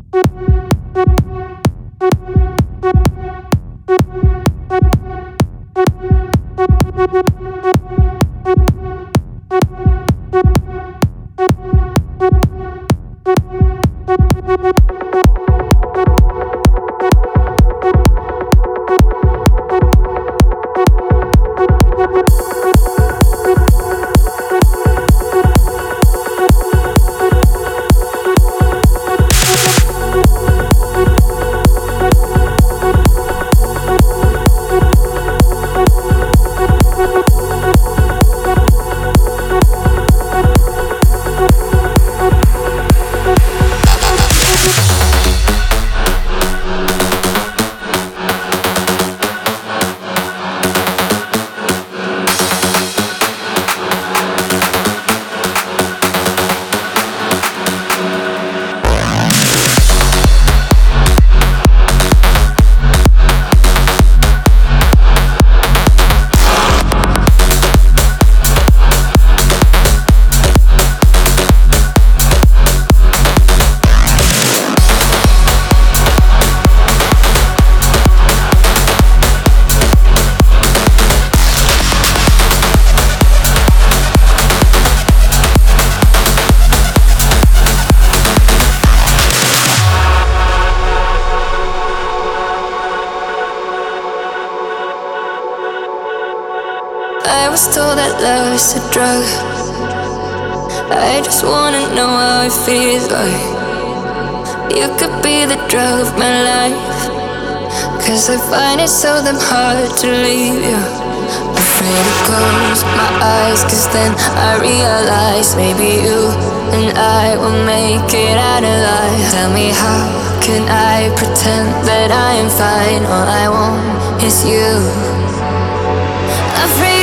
I was told that love's a drug. I just wanna know how it feels like. You could be the drug of my life, 'cause I find it so damn hard to leave you. Afraid to close my eyes, 'cause then I realize maybe you and I will make it out alive. Tell me, how can I pretend that I am fine? All I want is you. Afraid